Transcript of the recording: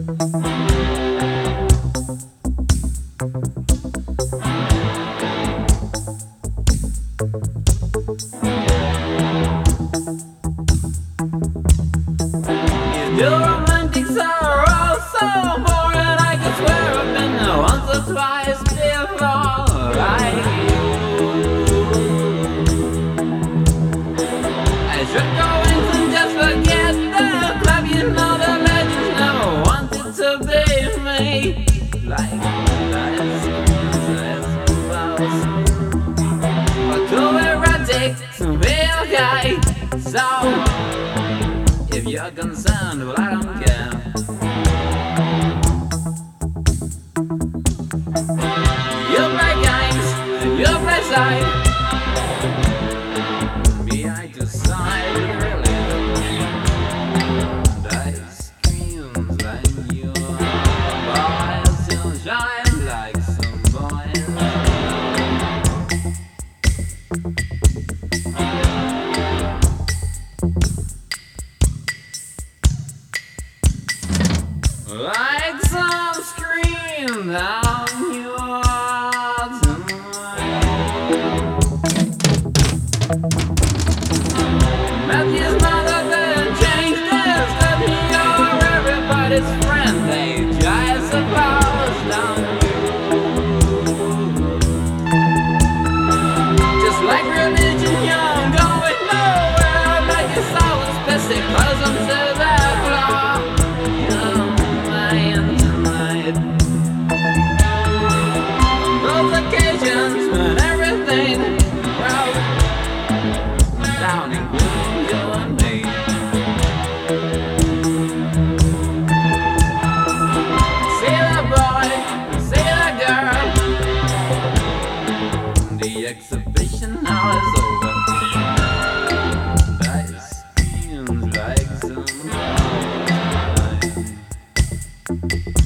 Your romantics are all so boring. I can swear I've been there once or twice before, like you. I should go in and just forget the club. You know the legends never wanted to be me, like that's but too erratic to be okay. So if you're concerned, well, I don't care. You play games, and you play side. Me, I decide, really. And I scream like you. Boys, you shine like some boys. Like some scream down your tonight. Matthew's mother didn't change this, that you're everybody's friend, age, I suppose, don't you? Just like religion, you're going nowhere, like your soul is pissing close onto that floor. Those occasions when everything broke down, including you and me. See the boy, see the girl. The exhibition now is over. And I seems like some time.